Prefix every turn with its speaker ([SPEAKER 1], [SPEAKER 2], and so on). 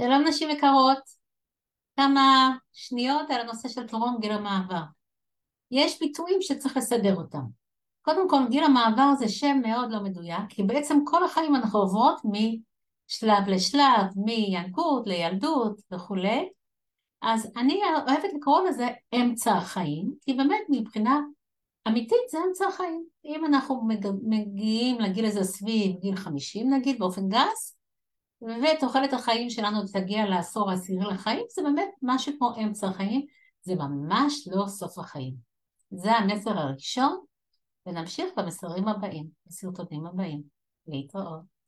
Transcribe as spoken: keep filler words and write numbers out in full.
[SPEAKER 1] שלום נשים יקרות, כמה שניות על הנושא של טרום גיל המעבר. יש ביטויים שצריך לסדר אותם. קודם כל, גיל המעבר זה שם מאוד לא מדויק, כי בעצם כל החיים אנחנו עוברות משלב לשלב, מינקות לילדות וכולי. אז אני אוהבת לקרוא לזה אמצע החיים, כי באמת מבחינה אמיתית זה אמצע החיים. אם אנחנו מגיעים לגיל הזה סביב גיל חמישים נגיד, באופן גס, ותוחלת החיים שלנו תגיע לעשור העשירי לחיים, זה באמת משהו כמו אמצע החיים, זה ממש לא סוף החיים. זה המסר הראשון, ונמשיך במסרים הבאים, בסרטונים הבאים. להתראות.